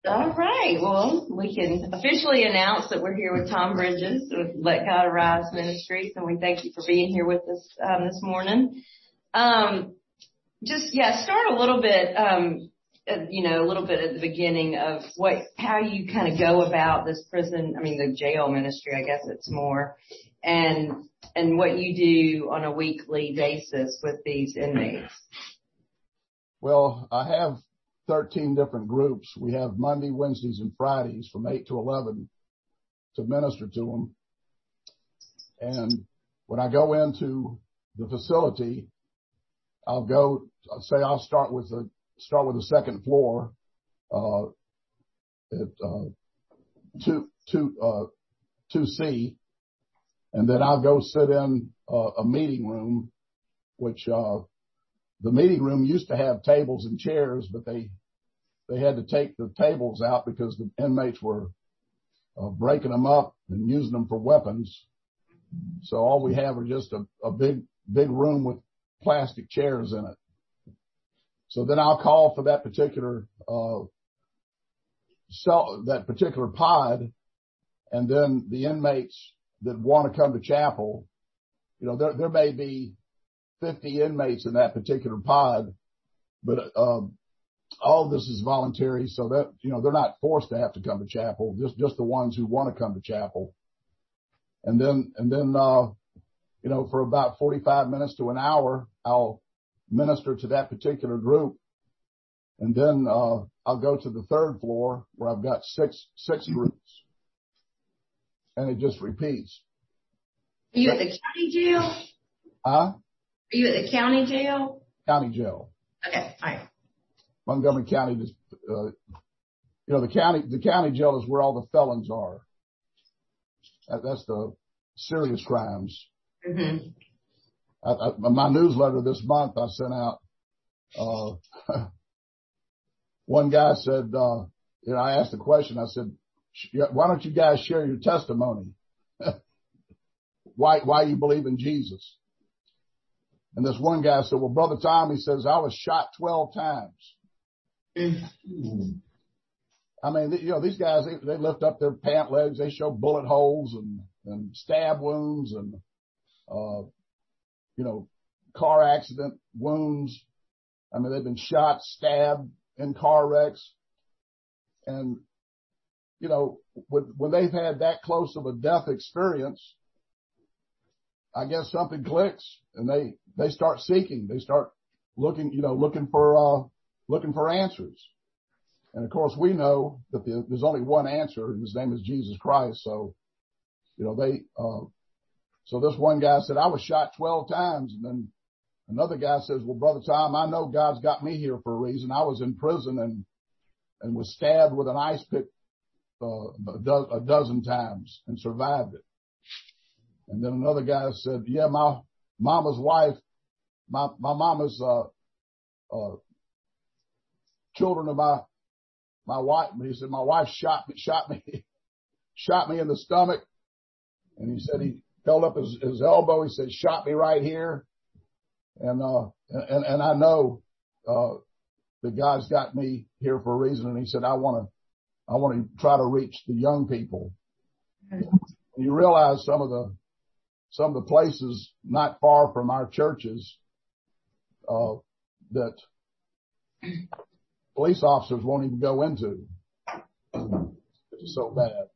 All right. Well, we can officially announce that we're here with Tom Bridges with Let God Arise Ministries, and we thank you for being here with us this morning. Start a little bit, a little bit at the beginning of how you kind of go about this the jail ministry, I guess it's more, and what you do on a weekly basis with these inmates. Well, I have 13 different groups. We have Monday, Wednesdays, and Fridays from 8 to 11 to minister to them. And when I go into the facility, I'll start with the second floor, at 2C, and then I'll go sit in a meeting room, which the meeting room used to have tables and chairs, but they had to take the tables out because the inmates were breaking them up and using them for weapons. So all we have are just a big room with plastic chairs in it. So then I'll call for that particular pod, and then the inmates that want to come to chapel, there may be 50 inmates in that particular pod, but all of this is voluntary, so that they're not forced to have to come to chapel, just the ones who want to come to chapel. And then for about 45 minutes to an hour, I'll minister to that particular group, and then I'll go to the third floor where I've got six groups, and it just repeats. Are you at the county jail? Huh? Are you at the county jail? County jail. Okay, all right. Montgomery County, the county jail is where all the felons are. That's the serious crimes. Mm-hmm. My newsletter this month, I sent out, one guy said, I asked a question. I said, why don't you guys share your testimony? Why you believe in Jesus? And this one guy said, well, Brother Tom, he says, I was shot 12 times. Mm-hmm. I mean, these guys, they lift up their pant legs. They show bullet holes and stab wounds and, car accident wounds. I mean, they've been shot, stabbed in car wrecks. And, when they've had that close of a death experience, I guess something clicks and they start seeking. They start looking for answers. And of course, we know that there's only one answer, and his name is Jesus Christ. So, so this one guy said, I was shot 12 times. And then another guy says, well, Brother Tom, I know God's got me here for a reason. I was in prison and was stabbed with an ice pick a dozen times and survived it. And then another guy said, yeah, my mama's wife, my mama's children of my wife. He said, my wife shot me in the stomach. And he said he held up his elbow. He said, shot me right here. And I know that God's got me here for a reason. And he said, I want to try to reach the young people. And you realize some of the places not far from our churches that police officers won't even go into. It's so bad.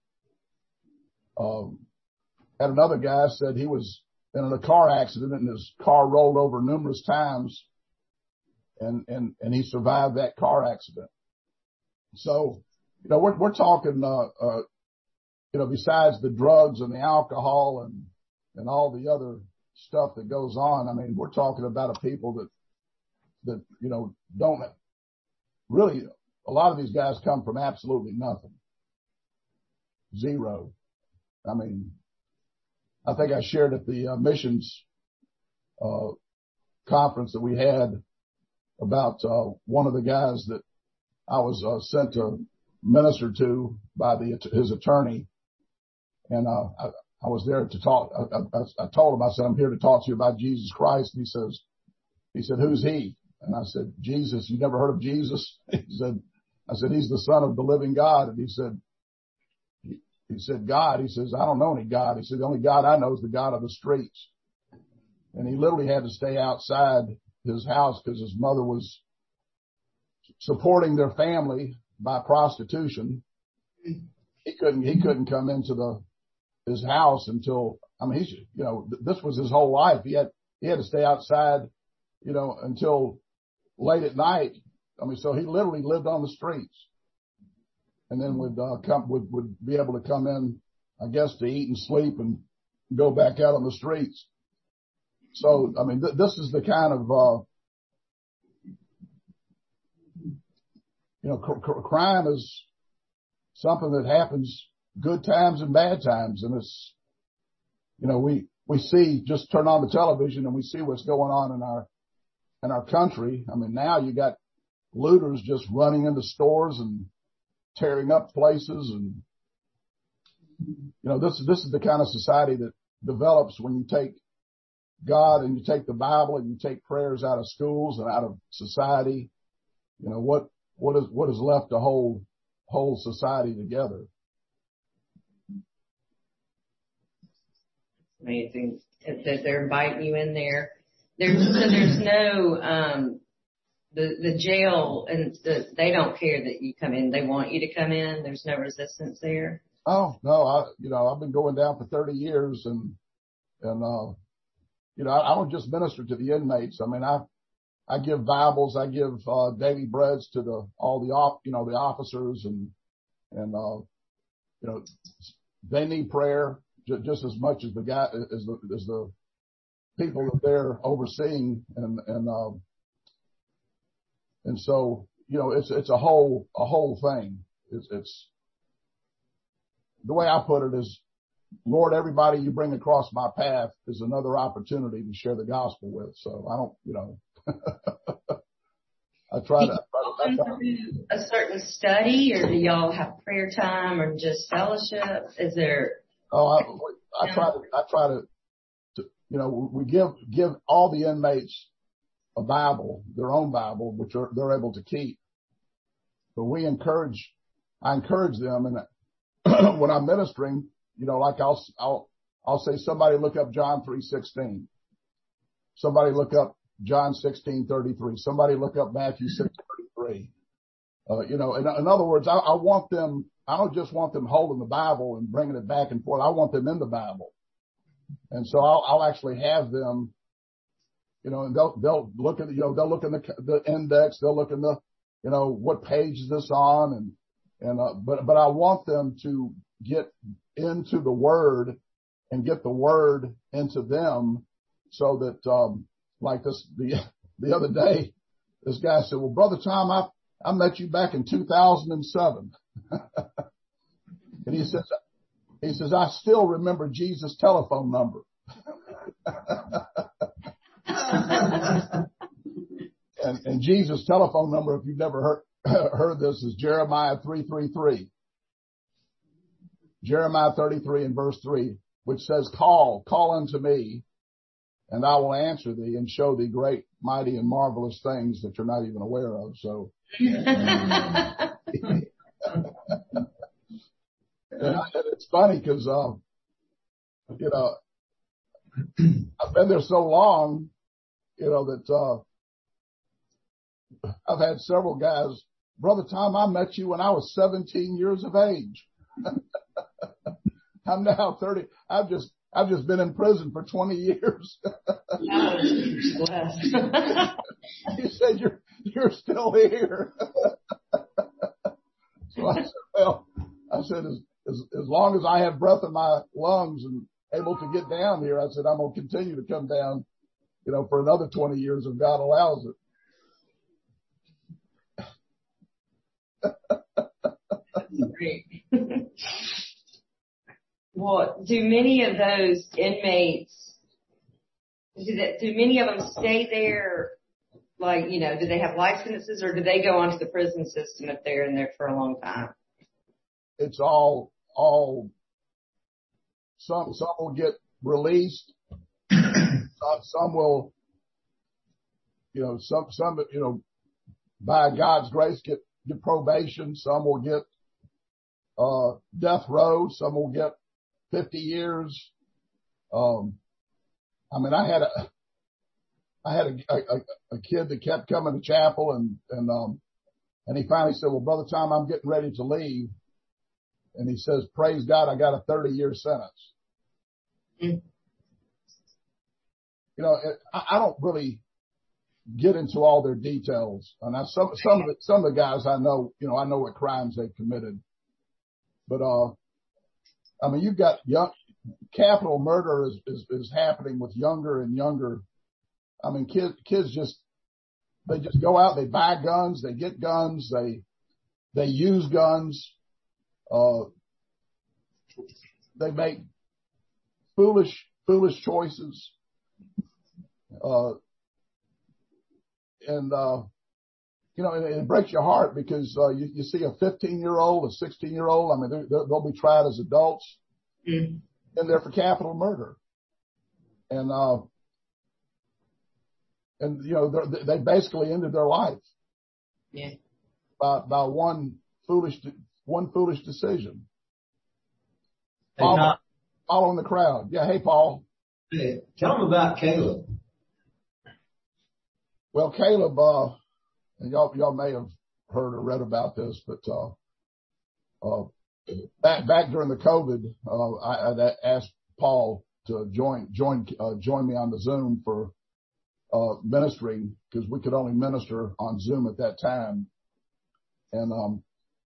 Had another guy said he was in a car accident and his car rolled over numerous times and he survived that car accident. So, we're talking, besides the drugs and the alcohol and all the other stuff that goes on, I mean, we're talking about a people that don't really, a lot of these guys come from absolutely nothing. Zero. I mean, I think I shared at the missions conference that we had about one of the guys that I was sent to minister to by his attorney, and I was there to talk. I told him, I said, I'm here to talk to you about Jesus Christ. And he said, who's he? And I said, Jesus. You never heard of Jesus? He said, I said, he's the son of the living God. And he said, God. He says, I don't know any God. He said, the only God I know is the God of the streets. And he literally had to stay outside his house because his mother was supporting their family by prostitution. He couldn't come into his house until, I mean, this was his whole life. He had to stay outside, until late at night. I mean, so he literally lived on the streets, and then would be able to come in, I guess, to eat and sleep and go back out on the streets. So, I mean, this is the kind of, crime is something that happens good times and bad times. And it's, we see, just turn on the television and we see what's going on in our country. I mean, now you got looters just running into stores and tearing up places. And, this is the kind of society that develops when you take God and you take the Bible and you take prayers out of schools and out of society. What is left to hold society together? Amazing that they're inviting you in there. There's no the jail, and they don't care that you come in. They want you to come in. There's no resistance there. Oh no, I've been going down for 30 years, and I don't just minister to the inmates. I mean, I give Bibles, I give daily breads to all the officers, and they need prayer just as much as the people that they're overseeing, and so it's a whole thing. It's the way I put it is, Lord, everybody you bring across my path is another opportunity to share the gospel with. So I don't, I try to. Do a certain study, or do y'all have prayer time, or just fellowship? Is there? Oh, I try to, we give all the inmates a Bible, their own Bible, which they're able to keep. But I encourage them, and when I'm ministering, like I'll say, somebody look up John 3:16. Somebody look up John 16:33. Somebody look up Matthew 6:33. In other words, I want them. I don't just want them holding the Bible and bringing it back and forth. I want them in the Bible, and so I'll actually have them. And they'll look at they'll look in the index. They'll look in the what page is this on, but I want them to get into the Word and get the Word into them, so that like this the other day, this guy said, "Well, Brother Tom, I met you back in 2007." And he says, "I still remember Jesus' telephone number." and Jesus' telephone number, if you've never heard this, is Jeremiah 3:33. Jeremiah 33 and verse 3, which says, Call unto me, and I will answer thee and show thee great, mighty, and marvelous things that you're not even aware of. So, it's funny because, I've been there so long, that I've had several guys, Brother Tom, I met you when I was 17 years of age. I'm now 30. I've just been in prison for 20 years. He said, you're still here. So I said, as long as I have breath in my lungs and able to get down here, I said, I'm going to continue to come down, for another 20 years if God allows it. That's great. Well, do many of those inmates, do many of them stay there, like, do they have life sentences, or do they go onto the prison system if they're in there for a long time? It's all, some will get released. Some will, some, by God's grace get get probation. Some will get death row. Some will get 50 years. I mean, I had a kid that kept coming to chapel, and he finally said, "Well, Brother Tom, I'm getting ready to leave." And he says, "Praise God, I got a 30-year sentence." Mm. You know, I don't really get into all their details. And some of the guys I know, you know, I know what crimes they've committed. But I mean, you've got capital murder is happening with younger and younger. I mean, kids just go out, they buy guns, they get guns, they use guns. They make foolish choices. You know, it breaks your heart because you see a 15-year-old, a 16-year-old. I mean, they'll be tried as adults, and they're for capital murder. And you know, they basically ended their life by one foolish decision. Following the crowd. Yeah. Hey, Paul. Hey, tell them about Caleb. Well, Caleb, and y'all may have heard or read about this, but back during the COVID, I asked Paul to join me on the Zoom for ministering, because we could only minister on Zoom at that time. And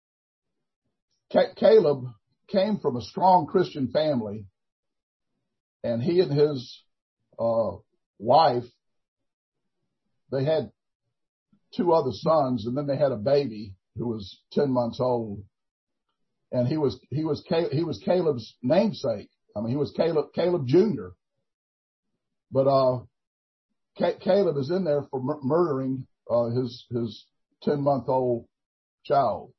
Caleb came from a strong Christian family, and he and his wife, they had 2 other sons, and then they had a baby who was 10 months old, and he was Caleb's namesake. I mean, he was Caleb Jr. But Caleb is in there for murdering his 10-month-old child.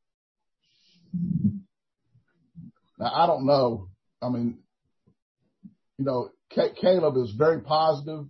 Now, I don't know. I mean, you know, Caleb is very positive.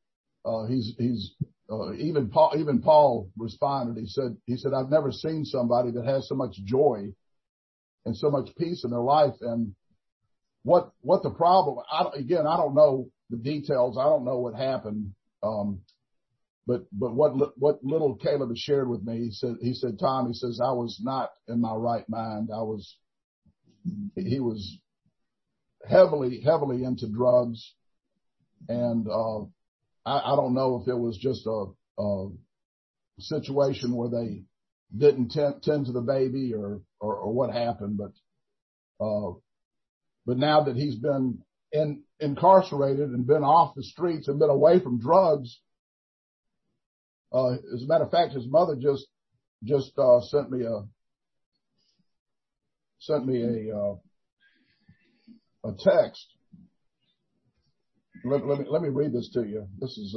Even Paul responded. He said, "I've never seen somebody that has so much joy and so much peace in their life." And what the problem? I don't know the details. I don't know what happened. But what little Caleb has shared with me, he said, "Tom," he says, "I was not in my right mind. He was heavily into drugs, and I don't know if it was just a situation where they didn't tend to the baby or what happened, but now that he's been incarcerated and been off the streets and been away from drugs, as a matter of fact, his mother just sent me a text. Let me read this to you. This is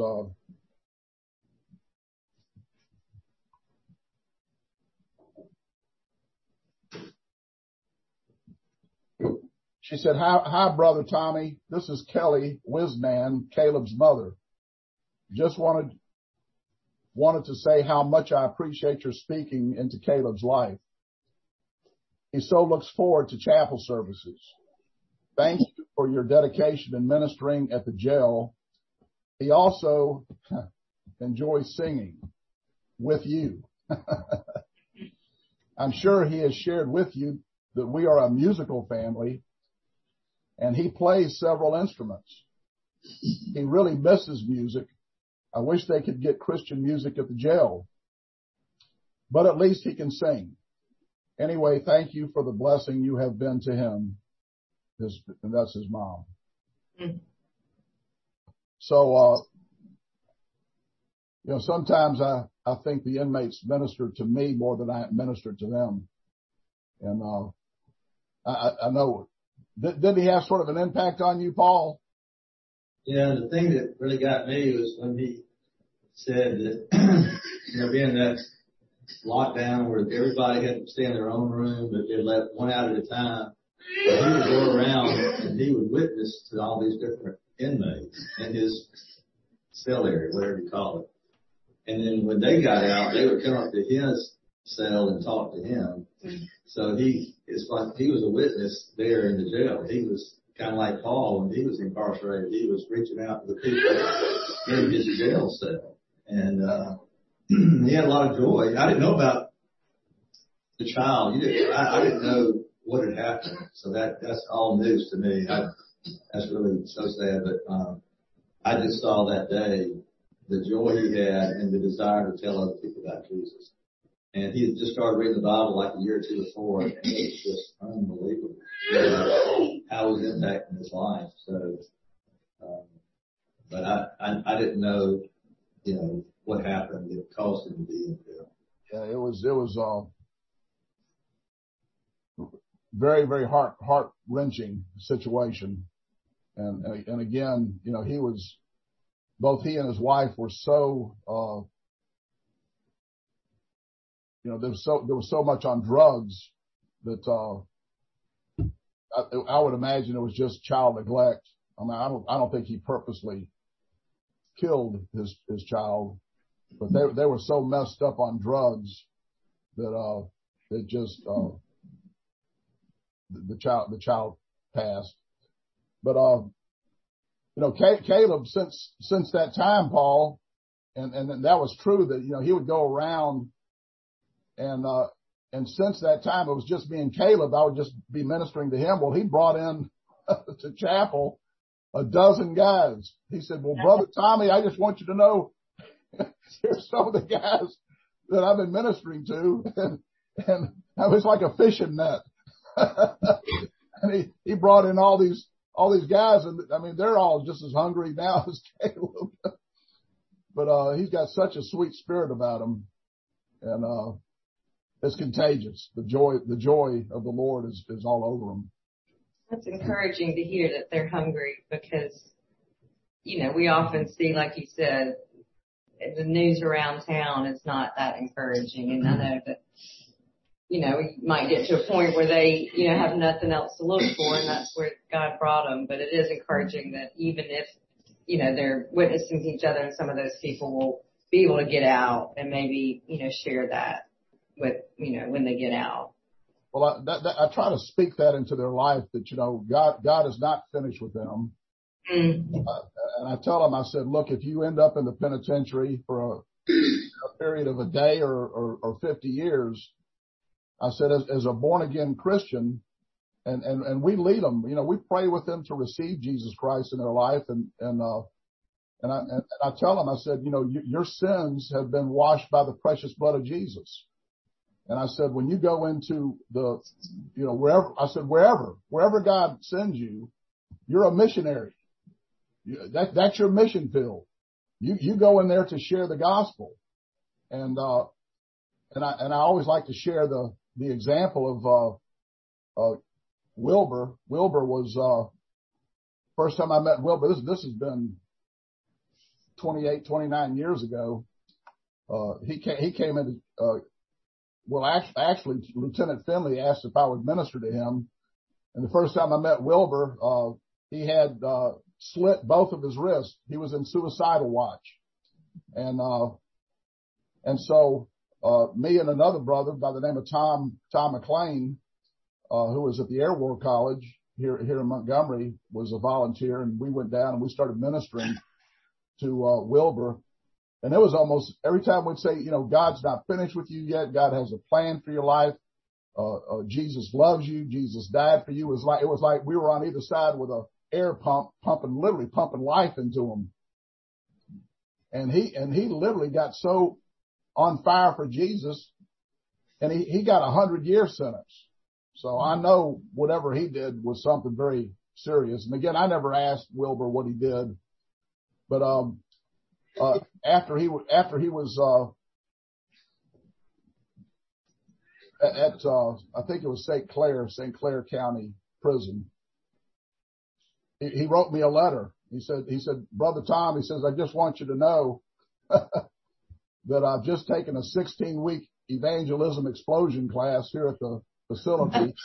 she said, "Hi, Brother Tommy. This is Kelly Wisman, Caleb's mother. Just wanted to say how much I appreciate your speaking into Caleb's life. He so looks forward to chapel services. Thank you for your dedication in ministering at the jail. He also enjoys singing with you. I'm sure he has shared with you that we are a musical family, and he plays several instruments. He really misses music. I wish they could get Christian music at the jail, but at least he can sing. Anyway, thank you for the blessing you have been to him." And that's his mom. Mm. So, you know, sometimes I think the inmates minister to me more than I minister to them. And I know, did he have sort of an impact on you, Paul? Yeah, the thing that really got me was when he said that, you know, being that lockdown where everybody had to stay in their own room, but they let one out at a time. But he would go around and he would witness to all these different inmates in his cell area, whatever you call it. And then when they got out, they would come up to his cell and talked to him. So it's like he was a witness there in the jail. He was kind of like Paul when he was incarcerated. He was reaching out to the people in his jail cell. And he had a lot of joy. I didn't know about the child. I didn't know what had happened. So that's all news to me. That's really so sad. But I just saw that day the joy he had and the desire to tell other people about Jesus. And he had just started reading the Bible like a year or two before, and it was just unbelievable how it was impacting his life. So, but I didn't know, what happened that caused him to be in jail. Yeah, it was very, very heart-wrenching situation. And again, both he and his wife were so, there was so much on drugs that, I would imagine it was just child neglect. I mean, I don't think he purposely killed his child, but they were so messed up on drugs that, it just, the child passed. But, Caleb, since that time, Paul, and that was true that, he would go around and since that time, it was just me and Caleb. I would just be ministering to him. Well, he brought in to chapel a dozen guys. He said, well, Brother Tommy, I just want you to know, here's some of the guys that I've been ministering to. And it was like a fishing net. And he brought in all these guys. And I mean, they're all just as hungry now as Caleb. But, he's got such a sweet spirit about him. And, it's contagious. The joy of the Lord is all over them. That's encouraging to hear that they're hungry because, we often see, like you said, the news around town is not that encouraging. And I know that, we might get to a point where they, have nothing else to look for, and that's where God brought them. But it is encouraging that even if, they're witnessing to each other, and some of those people will be able to get out and maybe, share that with, when they get out. Well, I try to speak that into their life that, God is not finished with them. And I tell them, I said, look, if you end up in the penitentiary for a period of a day or 50 years, I said, as a born again Christian, and we lead them, we pray with them to receive Jesus Christ in their life. And I tell them, I said, your sins have been washed by the precious blood of Jesus. And I said, when you go into wherever God sends you, you're a missionary. That's your mission field. You go in there to share the gospel. And I always like to share the example of, Wilbur. Wilbur was, first time I met Wilbur, this has been 29 years ago. He came into, actually, Lieutenant Finley asked if I would minister to him. And the first time I met Wilbur, he had, slit both of his wrists. He was in suicidal watch. And so, me and another brother by the name of Tom McLean, who was at the Air War College here in Montgomery, was a volunteer, and we went down and we started ministering to, Wilbur. And it was almost every time we'd say, God's not finished with you yet. God has a plan for your life. Jesus loves you. Jesus died for you. It was like we were on either side with a air pump literally pumping life into him. And he literally got so on fire for Jesus, and he got 100-year sentence. So I know whatever he did was something very serious. And again, I never asked Wilbur what he did, but, after he was, at I think it was St. Clair County Prison, he wrote me a letter. He said, Brother Tom, he says, I just want you to know that I've just taken a 16-week evangelism explosion class here at the facility.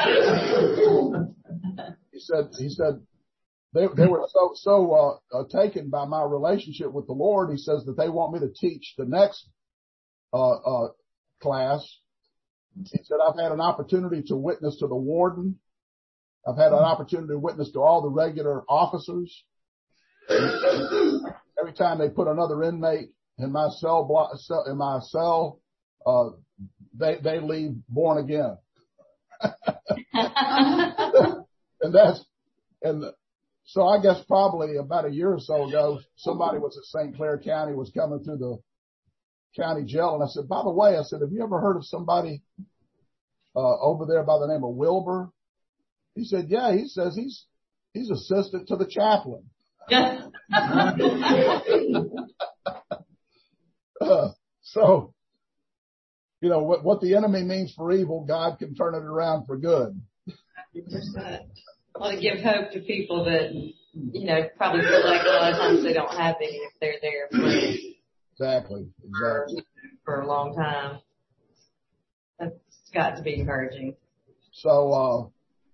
He said they were so taken by my relationship with the Lord. He says that they want me to teach the next class. He said, I've had an opportunity to witness to the warden. I've had an opportunity to witness to all the regular officers. Every time they put another inmate in my cell, they leave born again. And so I guess probably about a year or so ago, somebody was at St. Clair County, was coming through the county jail. And I said, by the way, I said, have you ever heard of somebody, over there by the name of Wilbur? He said, yeah. He says he's assistant to the chaplain. So, you know, what the enemy means for evil, God can turn it around for good. 100%. Well, to give hope to people that, you know, probably feel like a lot of times they don't have any if they're there Exactly. for a long time. That's got to be encouraging. So,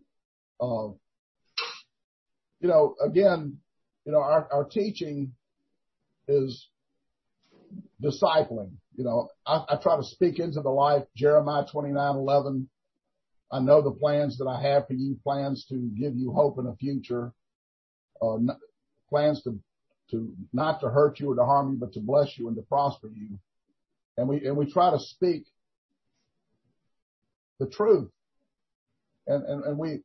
you know, again, you know, our teaching is discipling. You know, I try to speak into the life, Jeremiah 29:11. I know the plans that I have for you, plans to give you hope in a future, plans to not to hurt you or to harm you, but to bless you and to prosper you. And we try to speak the truth. And we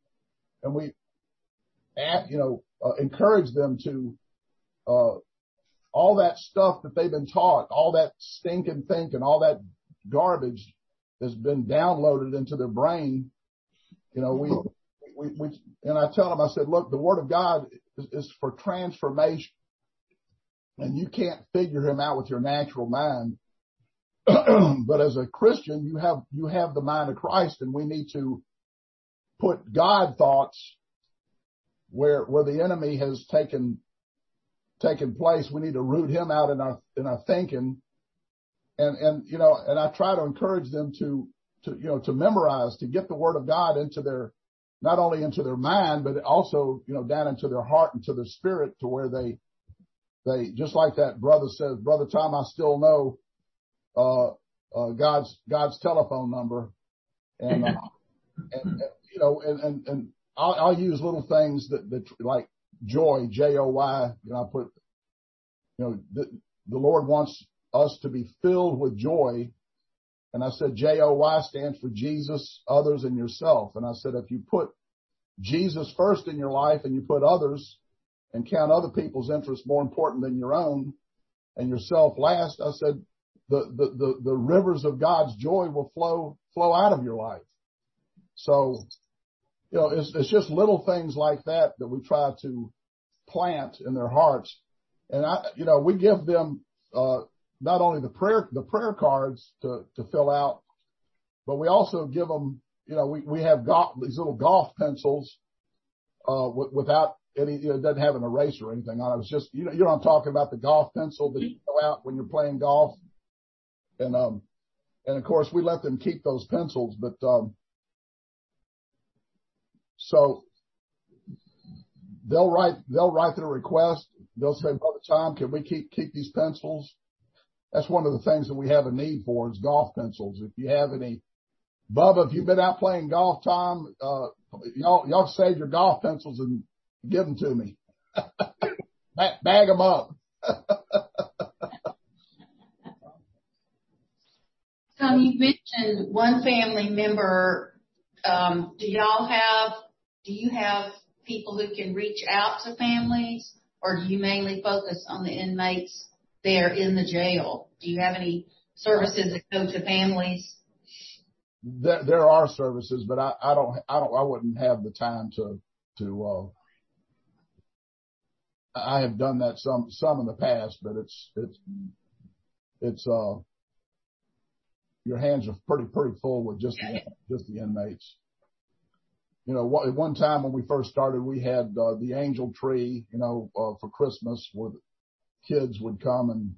add, you know, encourage them to, all that stuff that they've been taught, all that stinking thinking, all that garbage that's been downloaded into their brain. You know, we and I tell them, I said, look, the Word of God is for transformation, and you can't figure Him out with your natural mind. But as a Christian, you have the mind of Christ, and we need to put God thoughts where the enemy has taken place. We need to root him out in our thinking. And you know, and I try to encourage them to you know, to memorize, to get the Word of God into their, not only into their mind, but also, you know, down into their heart and to their spirit, to where they just like that brother says, Brother Tom, I still know God's telephone number, and you know, and I'll use little things that like joy, Joy. You know, I put, you know, the Lord wants us to be filled with joy. And I said, Joy stands for Jesus, others, and yourself. And I said, if you put Jesus first in your life and you put others and count other people's interests more important than your own and yourself last, I said, the rivers of God's joy will flow out of your life. So, you know, it's just little things like that we try to plant in their hearts. And you know, we give them, not only the prayer cards to fill out, but we also give them, you know, we have these little golf pencils, without any, you know, it doesn't have an eraser or anything on it. It's just, you know what I'm talking about, the golf pencil that you fill out when you're playing golf. And of course we let them keep those pencils, but, so they'll write their request. They'll say, Brother Tom, can we keep these pencils? That's one of the things that we have a need for, is golf pencils. If you have any, Bubba, if you've been out playing golf, Tom, y'all save your golf pencils and give them to me. Bag them up. Tom, you mentioned one family member. Do you have people who can reach out to families, or do you mainly focus on the inmates there in the jail? Do you have any services that go to families? There are services, but I wouldn't have the time to I have done that some in the past, but it's your hands are pretty full with just the inmates. You know, at one time when we first started, we had the angel tree, you know, for Christmas, where the kids would come, and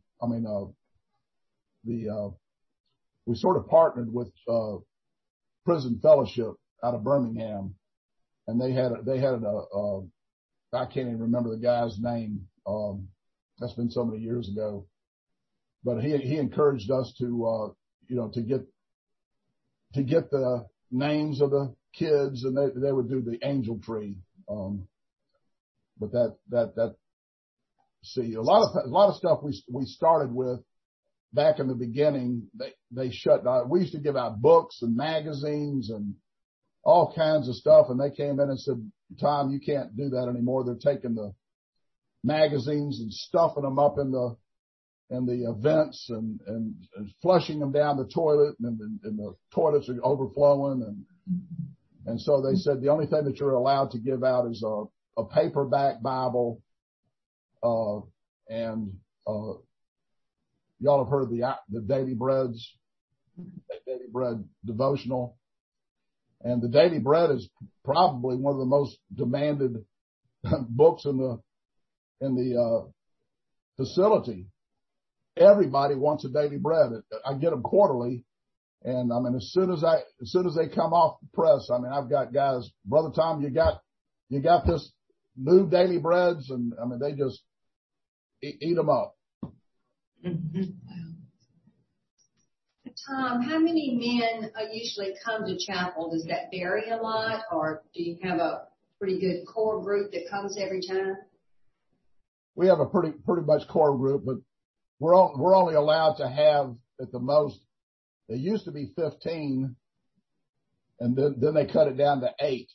we sort of partnered with Prison Fellowship out of Birmingham, and they had I can't even remember the guy's name. That's been so many years ago, but he encouraged us to to get the names of the kids, and they would do the angel tree. But see, a lot of stuff we started with back in the beginning, they shut down. We used to give out books and magazines and all kinds of stuff, and they came in and said, Tom, you can't do that anymore. They're taking the magazines and stuffing them up in the vents and flushing them down the toilet, and the toilets are overflowing, and so they said the only thing that you're allowed to give out is a paperback Bible, and y'all have heard the Daily Bread devotional, and the Daily Bread is probably one of the most demanded books in the facility. Everybody wants a Daily Bread. I get them quarterly, and I mean, as soon as they come off the press, I mean, I've got guys, Brother Tom, you got this new Daily Breads, and I mean, they just eat them up. Mm-hmm. Tom, how many men usually come to chapel? Does that vary a lot, or do you have a pretty good core group that comes every time? We have a pretty much core group, but we're only allowed to have at the most. They used to be 15, and then they cut it down to 8.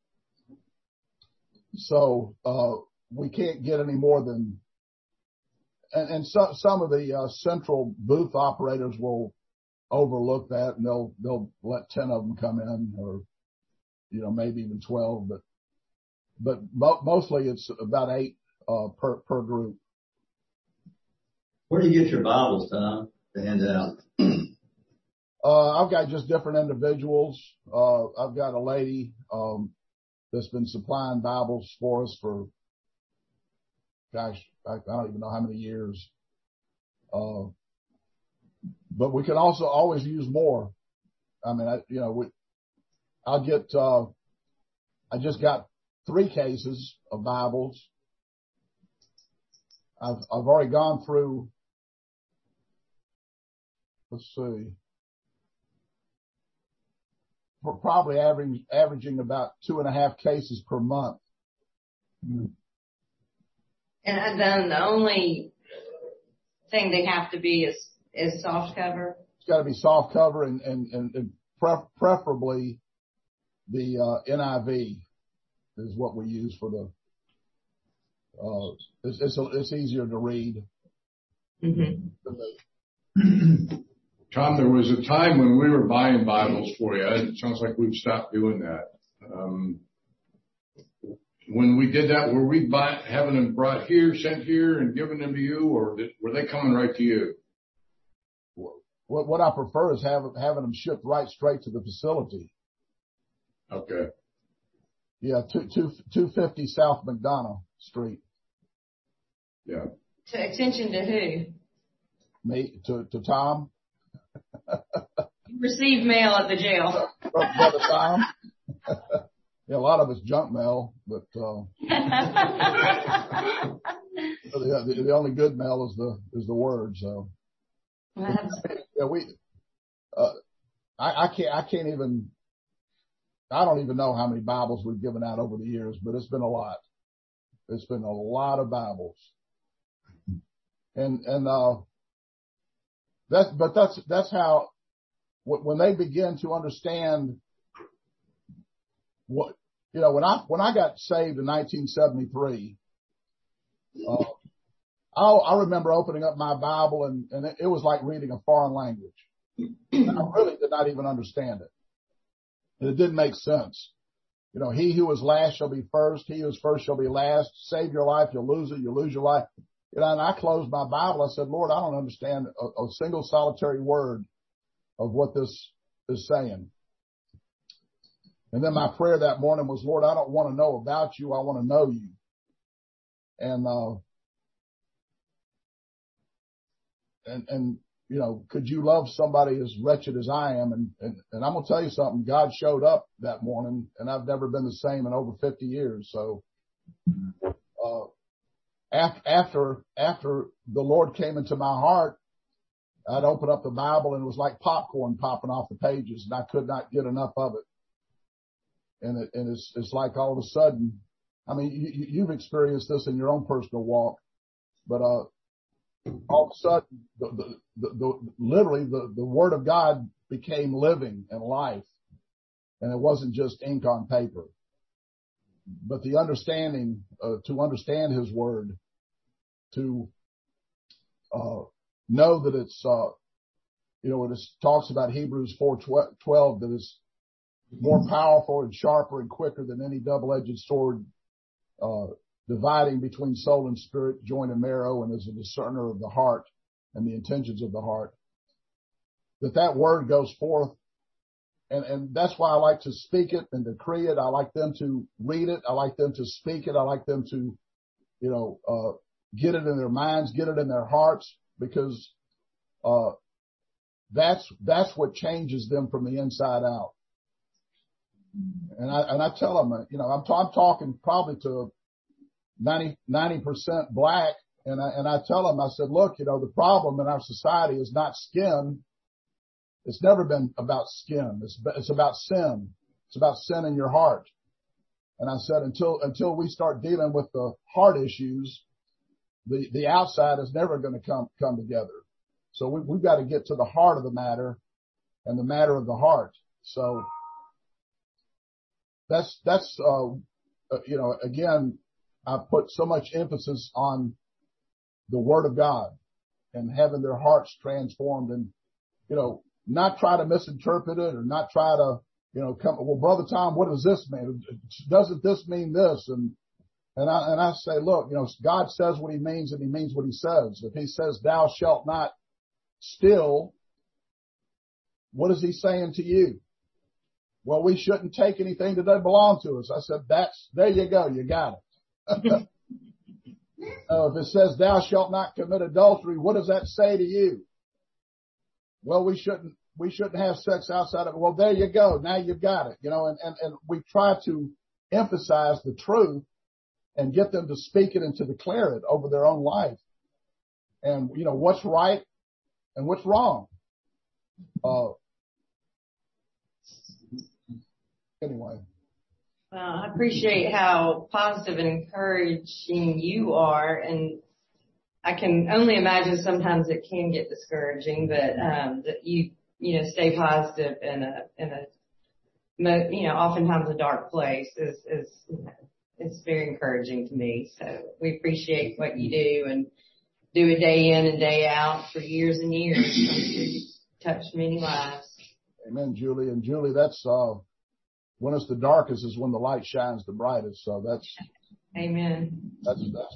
So we can't get any more than. And some of the central booth operators will overlook that, and they'll let 10 of them come in, or maybe even 12, but mostly it's about 8 per group. Where do you get your Bibles, Tom, to hand out? I've got just different individuals. I've got a lady that's been supplying Bibles for us for, gosh, I don't even know how many years. But we can also always use more. I mean, I just got 3 cases of Bibles. I've already gone through, let's see, we're probably averaging about 2.5 cases per month. And then the only thing they have to be is soft cover. It's got to be soft cover, and preferably the NIV is what we use for the. It's easier to read. Mm-hmm. Tom, there was a time when we were buying Bibles for you. It sounds like we've stopped doing that. When we did that, were we having them brought here, sent here, and giving them to you, or were they coming right to you? What I prefer is having them shipped right straight to the facility. Okay. Yeah, 250 South McDonough Street. Yeah. Attention to who? Me, to Tom. You receive mail at the jail. Brother Tom. Yeah, a lot of it's junk mail, but the only good mail is the word. So yeah, I can't even. I don't even know how many Bibles we've given out over the years, but it's been a lot. It's been a lot of Bibles, and that's how when they begin to understand what when I got saved in 1973, I remember opening up my Bible and it was like reading a foreign language. And I really did not even understand it. And it didn't make sense. He who is last shall be first. He who is first shall be last. Save your life, you'll lose it. You'll lose your life. And I closed my Bible. I said, Lord, I don't understand a single solitary word of what this is saying. And then my prayer that morning was, Lord, I don't want to know about you. I want to know you. And could you love somebody as wretched as I am? And I'm going to tell you something. God showed up that morning, and I've never been the same in over 50 years. So, after the Lord came into my heart, I'd open up the Bible and it was like popcorn popping off the pages, and I could not get enough of it. And it's like all of a sudden, I mean, you've experienced this in your own personal walk, but all of a sudden, literally the Word of God became living and life, and it wasn't just ink on paper. But the understanding, to understand His Word, to know that it's, it talks about Hebrews 4:12 that it's more powerful and sharper and quicker than any double-edged sword, dividing between soul and spirit, joint and marrow, and is a discerner of the heart and the intentions of the heart. That word goes forth. And that's why I like to speak it and decree it. I like them to read it. I like them to speak it. I like them to, get it in their minds, get it in their hearts, because, that's what changes them from the inside out. And I tell them, I'm talking probably to 90% black. And I tell them, I said, look, the problem in our society is not skin. It's never been about skin. It's about sin. It's about sin in your heart. And I said, until we start dealing with the heart issues, the outside is never going to come together. So we've got to get to the heart of the matter and the matter of the heart. So that's again, I put so much emphasis on the Word of God and having their hearts transformed, and, not try to misinterpret it or not try to, well, Brother Tom, what does this mean? Doesn't this mean this? And I say, look, God says what He means, and He means what He says. If He says, thou shalt not steal, what is He saying to you? Well, we shouldn't take anything that doesn't belong to us. I said, there you go. You got it. If it says, thou shalt not commit adultery, what does that say to you? Well, we shouldn't have sex outside of it. Well, there you go. Now you've got it, and we try to emphasize the truth and get them to speak it and to declare it over their own life. And, what's right and what's wrong. Anyway. Well, I appreciate how positive and encouraging you are, and I can only imagine sometimes it can get discouraging, but that you stay positive in a oftentimes a dark place is it's very encouraging to me. So we appreciate what you do and do it day in and day out for years and years. You've touched many lives. Amen, Julie. And Julie, that's when it's the darkest is when the light shines the brightest. So that's Amen. That's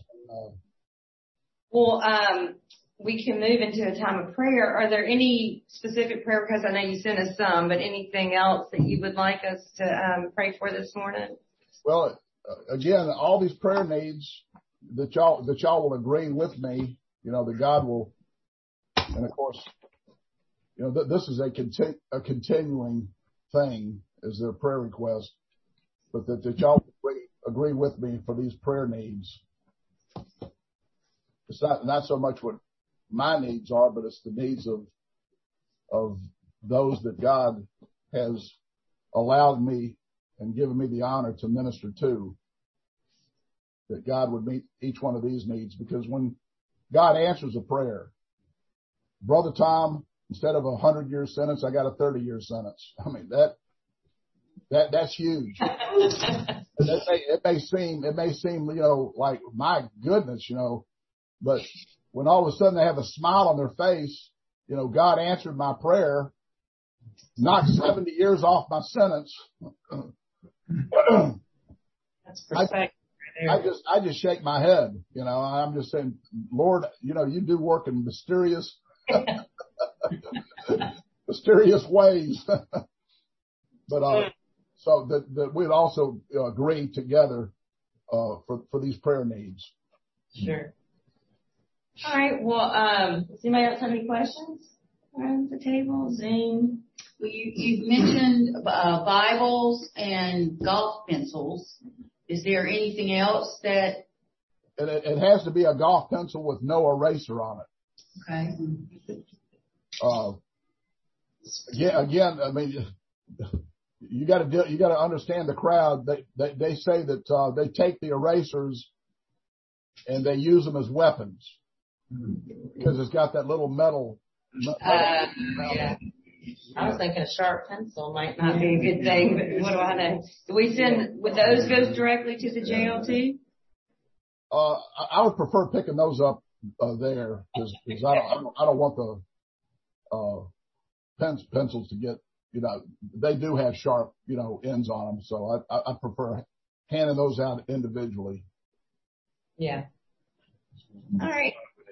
Well, we can move into a time of prayer. Are there any specific prayer, because I know you sent us some, but anything else that you would like us to pray for this morning? Well, again, all these prayer needs that y'all will agree with me, that God will, and of course, this is a continuing thing as their prayer request, but that y'all agree with me for these prayer needs. It's not so much what my needs are, but it's the needs of those that God has allowed me and given me the honor to minister to, that God would meet each one of these needs. Because when God answers a prayer, Brother Tom, instead of a 100-year sentence, I got a 30-year sentence. I mean, that's huge. It may seem, like, my goodness, but when all of a sudden they have a smile on their face, God answered my prayer, knocked 70 years off my sentence. That's perfect. I just shake my head, I'm just saying, Lord, you do work in mysterious ways. But, so that we'd also agree together, for these prayer needs. Sure. All right. Well, does anybody else have any questions around the table? Zoom. Well, you've mentioned Bibles and golf pencils. Is there anything else that? It has to be a golf pencil with no eraser on it. Okay. Again, I mean, you got to understand the crowd. They say that they take the erasers and they use them as weapons because it's got that little metal. Yeah. I was thinking a sharp pencil might not be a good thing, but what do I know? Would those go directly to the jail too? I would prefer picking those up there because I don't want the pencils to get, they do have sharp, ends on them. So I prefer handing those out individually. Yeah. All right.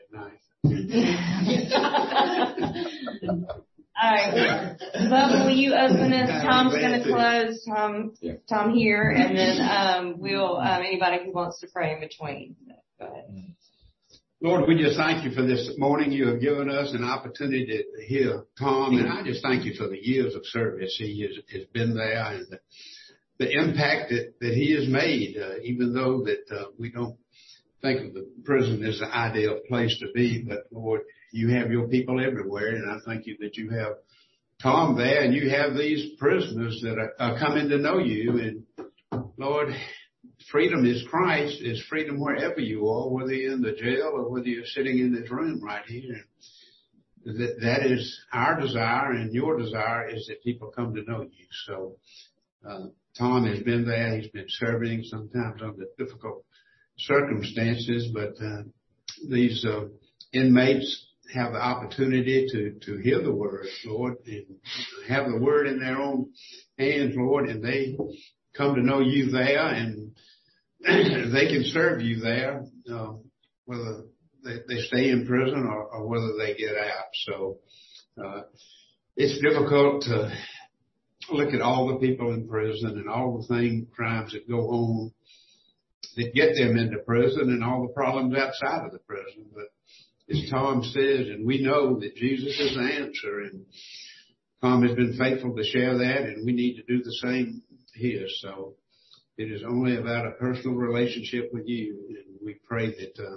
All right. Bubba, will you open us? Tom's going to close. Tom here, and then we'll anybody who wants to pray in between. Go ahead. Lord, we just thank you for this morning. You have given us an opportunity to hear Tom, and I just thank you for the years of service he has been there and the impact that he has made, even though that we don't think of the prison as the ideal place to be. But, Lord, you have your people everywhere, and I thank you that you have Tom there and you have these prisoners that are coming to know you. And, Lord, freedom is Christ, is freedom wherever you are, whether you're in the jail or whether you're sitting in this room right here. That is our desire, and your desire is that people come to know you. So Tom has been there. He's been serving sometimes under difficult circumstances, but these inmates have the opportunity to hear the word, Lord, and have the word in their own hands, Lord, and they come to know you there, and they can serve you there, whether they stay in prison or whether they get out. So it's difficult to look at all the people in prison and all the crimes that go on that get them into prison and all the problems outside of the prison. But as Tom says, and we know that Jesus is the answer, and Tom has been faithful to share that, and we need to do the same here. So it is only about a personal relationship with you, and we pray that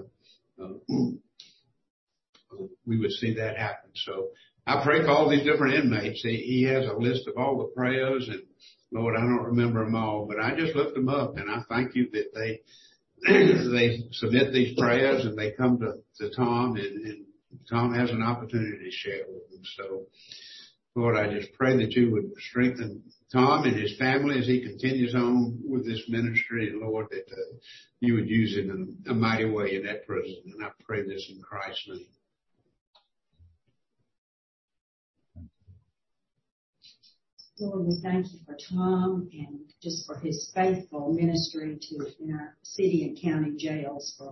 we would see that happen. So I pray for all these different inmates. He has a list of all the prayers, and Lord, I don't remember them all, but I just lift them up, and I thank you that they submit these prayers and they come to Tom, and Tom has an opportunity to share with them. So, Lord, I just pray that you would strengthen Tom and his family as he continues on with this ministry, and Lord, that you would use him in a mighty way in that prison. And I pray this in Christ's name. Lord, we thank you for Tom and just for his faithful ministry in our city and county jails for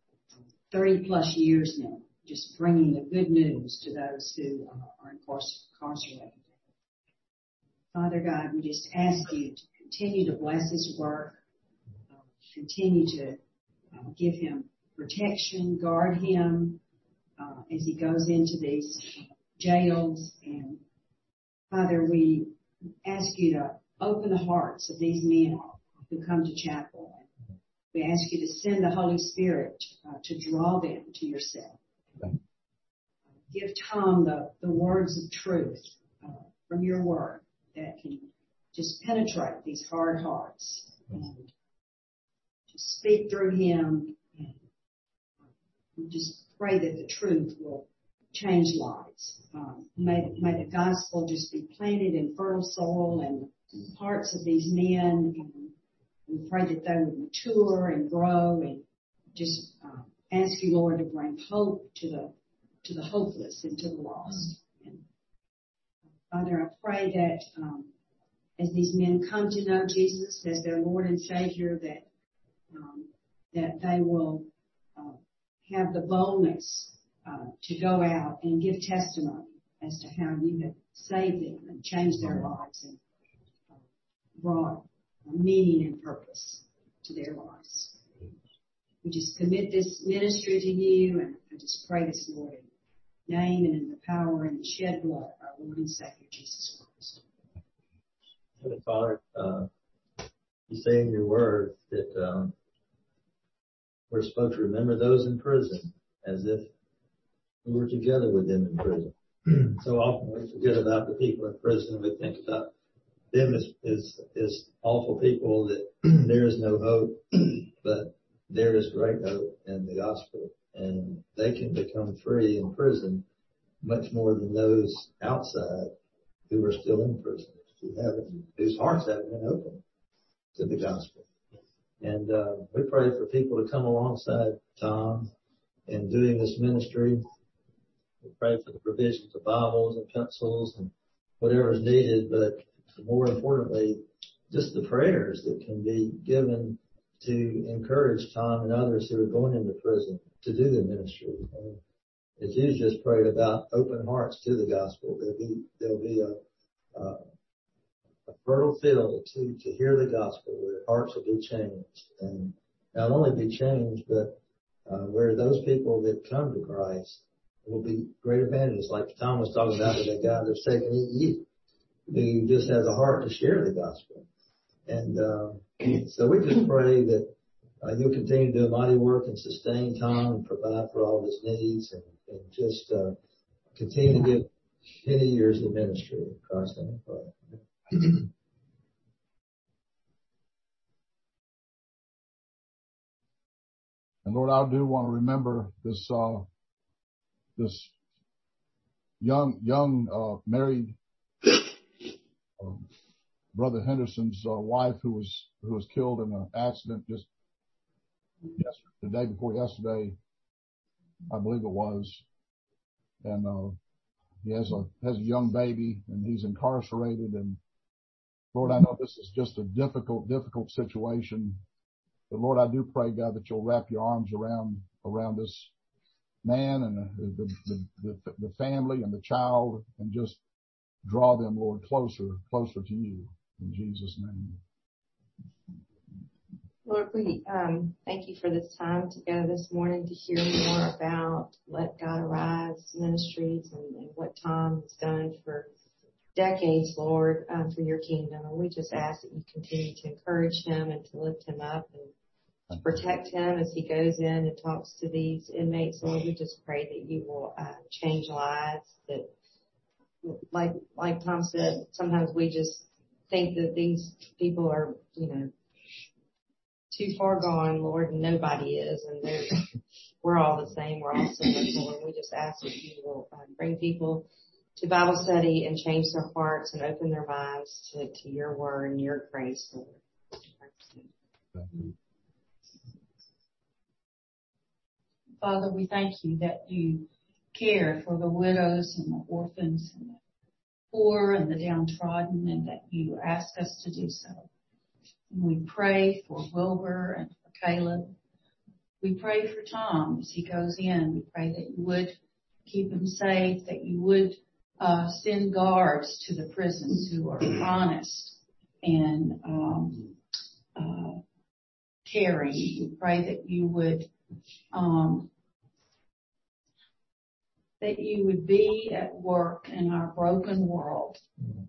30 plus years now, just bringing the good news to those who are incarcerated. Father God, we just ask you to continue to bless his work, continue to give him protection, guard him as he goes into these jails. And Father, we ask you to open the hearts of these men who come to chapel. We ask you to send the Holy Spirit to draw them to yourself. Give Tom the words of truth from your word that can just penetrate these hard hearts and just speak through him. And we just pray that the truth will change lives. May the gospel just be planted in fertile soil in the hearts of these men. And we pray that they would mature and grow, and just ask you, Lord, to bring hope to the hopeless and to the lost. And Father, I pray that as these men come to know Jesus as their Lord and Savior, that they will have the boldness to go out and give testimony as to how you have saved them and changed their lives and brought meaning and purpose to their lives. We just commit this ministry to you, and I just pray this, Lord, in the name and in the power and the shed blood of our Lord and Savior, Jesus Christ. Heavenly Father, you say in your word that we're supposed to remember those in prison as if we were together with them in prison. so often we forget about the people in prison. We think about them as awful people that there is no hope, but there is great hope in the gospel, and they can become free in prison much more than those outside who are still in prison, whose hearts haven't been opened to the gospel. And we pray for people to come alongside Tom in doing this ministry. We pray for the provisions of Bibles and pencils and whatever is needed, but more importantly, just the prayers that can be given to encourage Tom and others who are going into prison to do the ministry. And as you just prayed about open hearts to the gospel, there'll be a fertile field to hear the gospel where hearts will be changed, and not only be changed, but where those people that come to Christ will be great evangelists, like Tom was talking about with that guy that's taking EE, who just has a heart to share the gospel. And so we just pray that you'll continue to do a mighty work and sustain Tom and provide for all his needs, and just continue to give many years of ministry in Christ's name. And Lord, I do want to remember this young married Brother Henderson's wife who was killed in an accident just the day before yesterday, I believe it was. And he has a young baby, and he's incarcerated. And Lord, I know this is just a difficult situation. But Lord, I do pray, God, that you'll wrap your arms around this man and the family and the child, and just draw them, Lord, closer to you. In Jesus' name. Lord, we thank you for this time together this morning to hear more about Let God Arise Ministries and what Tom has done for decades, Lord, for your kingdom. And we just ask that you continue to encourage him and to lift him up and to protect him as he goes in and talks to these inmates. Lord, we just pray that you will change lives, that like Tom said, sometimes we just think that these people are, too far gone, Lord, and nobody is, and we're all the same. We're all sinners, Lord. And we just ask that you will bring people to Bible study and change their hearts and open their minds to your word and your grace, Lord. Father, we thank you that you care for the widows and the orphans and the poor and the downtrodden, and that you ask us to do so. And we pray for Wilbur and for Caleb. We pray for Tom as he goes in. We pray that you would keep him safe, that you would send guards to the prisons who are honest and caring. We pray that you would be at work in our broken world.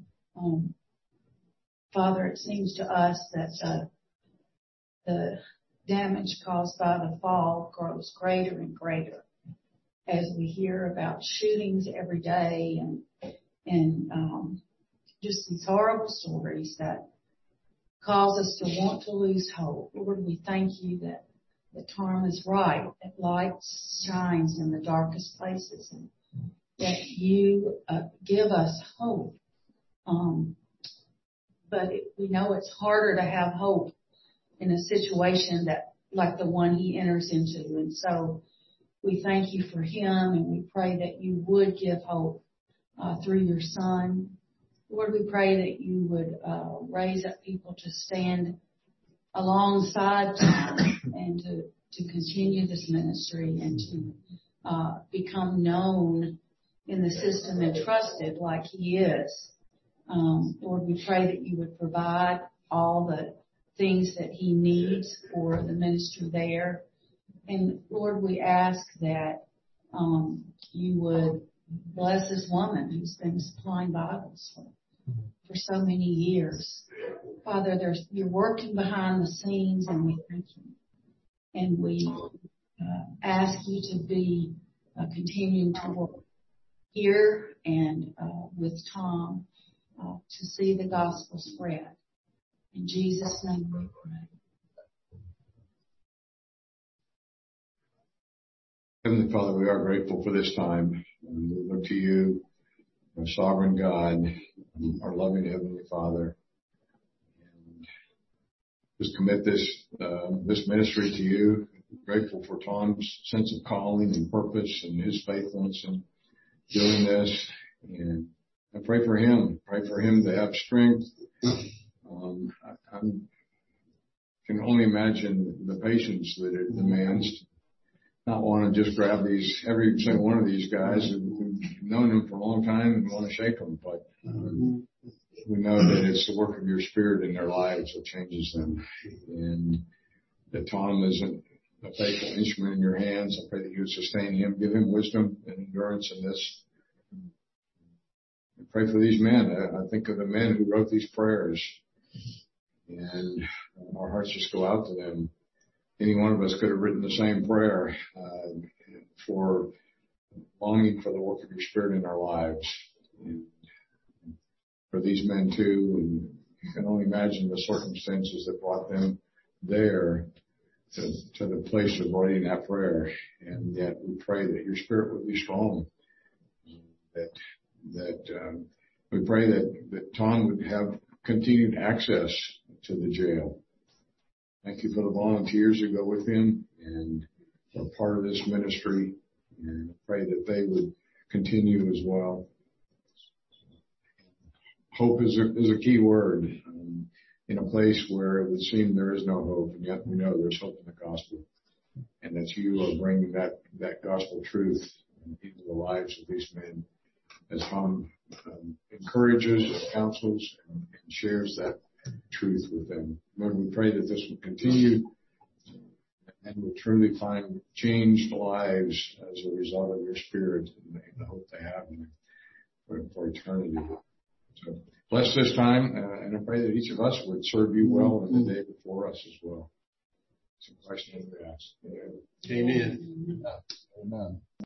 Father, it seems to us that the damage caused by the fall grows greater and greater as we hear about shootings every day and just these horrible stories that cause us to want to lose hope. Lord, we thank you that Tom is right, that light shines in the darkest places, and that you give us hope. But we know it's harder to have hope in a situation that like the one he enters into. And so we thank you for him, and we pray that you would give hope through your son. Lord, we pray that you would raise up people to stand alongside Tom and to continue this ministry and to become known in the system and trusted like he is. Lord, we pray that you would provide all the things that he needs for the ministry there. And Lord, we ask that you would bless this woman who's been supplying Bibles for so many years. Father, you're working behind the scenes, and we thank you. And we ask you to be continuing to work here and with Tom to see the gospel spread. In Jesus' name we pray. Heavenly Father, we are grateful for this time. And we look to you, our sovereign God, our loving Heavenly Father. And just commit this ministry to you. Grateful for Tom's sense of calling and purpose and his faithfulness in doing this. And I pray for him. Pray for him to have strength. I can only imagine the patience that it demands. Not want to just grab every single one of these guys who've known them for a long time and want to shake them. But we know that it's the work of your Spirit in their lives that changes them. And that Tom isn't a faithful instrument in your hands. I pray that you would sustain him, give him wisdom and endurance in this. I pray for these men. I think of the men who wrote these prayers, and our hearts just go out to them. Any one of us could have written the same prayer for longing for the work of your Spirit in our lives. And for these men too, and you can only imagine the circumstances that brought them there to the place of writing that prayer. And yet we pray that your Spirit would be strong. That we pray that Tom would have continued access to the jail. Thank you for the volunteers who go with him and are part of this ministry. And I pray that they would continue as well. Hope is a key word in a place where it would seem there is no hope, and yet we know there's hope in the gospel, and that you are bringing that gospel truth into the lives of these men as Tom encourages, counsels, and shares that truth with them. Lord, we pray that this will continue and will truly find changed lives as a result of your Spirit and the hope they have for eternity. So bless this time, and I pray that each of us would serve you well in the day before us as well. In Christ's name we ask. Amen. Amen.